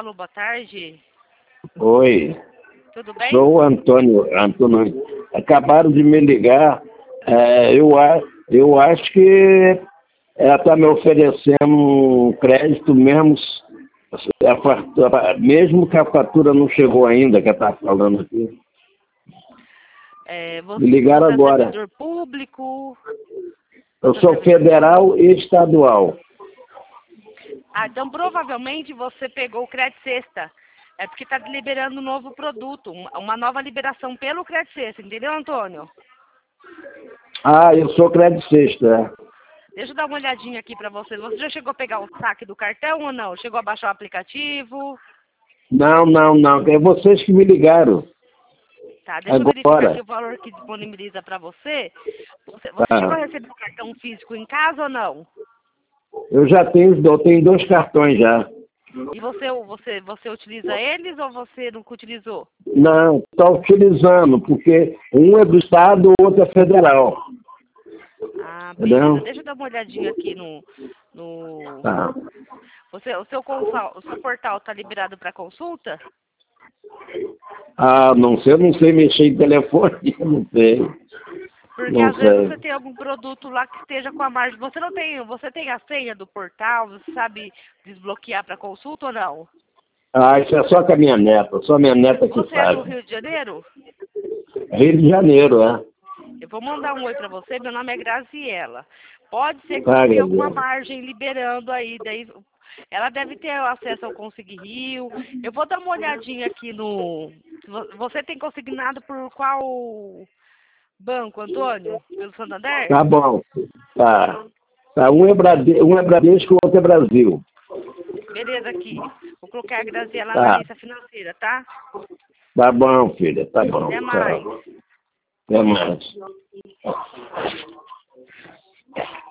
Alô, boa tarde. Oi, Tudo bem? sou o Antônio. Acabaram de me ligar. Eu acho que ela está me oferecendo um crédito mesmo, mesmo que a fatura não chegou ainda, que ela está falando aqui. Me ligaram Você é agora. servidor público? Eu sou federal e estadual. Ah, então provavelmente você pegou o Crédito Sexta. É porque está liberando um novo produto, uma nova liberação pelo Crédito Sexta, entendeu, Antônio? Ah, eu sou crédito sexta. Deixa eu dar uma olhadinha aqui para você. Você já chegou a pegar o saque do cartão ou não? Chegou a baixar o aplicativo? Não. É vocês que me ligaram. Tá, deixa eu verificar aqui Agora. o valor que disponibiliza para você. Você chegou a Tá. receber o cartão físico em casa ou não? Eu tenho 2 cartões já. E você utiliza eles ou você nunca utilizou? Não, está utilizando, porque um é do Estado, o outro é federal. Ah, beleza. Entendeu? Deixa eu dar uma olhadinha aqui no... Tá. O seu portal está liberado para consulta? Ah, não sei, eu não sei mexer em telefone, eu não sei. Porque Não às vezes sei. você tem algum produto lá que esteja com a margem. Você tem a senha do portal, você sabe desbloquear para consulta ou não? Ah, isso é só com a minha neta, só minha neta que Você é do sabe. Rio de Janeiro? Rio de Janeiro, é. Eu vou mandar um oi para você, meu nome é Graziela. Pode ser que você Tá, tenha alguma Gabriel. margem liberando aí, daí ela deve ter acesso ao Consegui Rio. Eu vou dar uma olhadinha aqui no... Você tem consignado por qual banco, Antônio? Pelo Santander? Tá bom. Tá. Tá, um é Bradesco, o outro é Brasil. Beleza aqui. Vou colocar a Graziela Tá. Analista Financeira, tá? Tá bom, filha. Tá bom. Até mais. Tchau. Até mais.